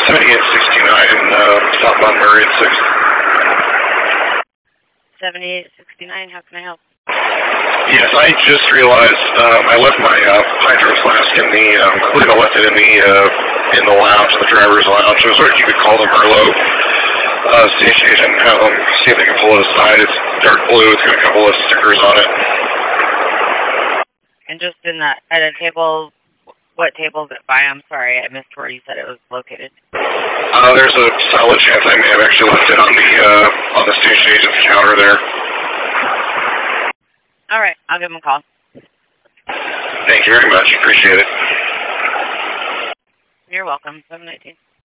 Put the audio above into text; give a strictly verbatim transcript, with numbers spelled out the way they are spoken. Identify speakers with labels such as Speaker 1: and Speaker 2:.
Speaker 1: seventy-eight sixty-nine, uh, southbound Murray at sixth.
Speaker 2: seventy-eight sixty-nine, how can I help?
Speaker 1: Yes, I just realized um, I left my uh, hydro flask in the, um, I believe I left it in the, uh, in the lounge, in the driver's lounge. I was wondering if you could call the Merlot uh, station agent and have them see if they can pull it aside. It's dark blue, it's got a couple of stickers on it.
Speaker 2: And just in that, at a table, what table is it by? I'm sorry, I missed where you said it was located.
Speaker 1: Uh, there's a solid chance I may have actually left it on the, uh, on the station agent's counter there.
Speaker 2: All right, I'll give him a call.
Speaker 1: Thank you very much. Appreciate it.
Speaker 2: You're welcome. seven nineteen.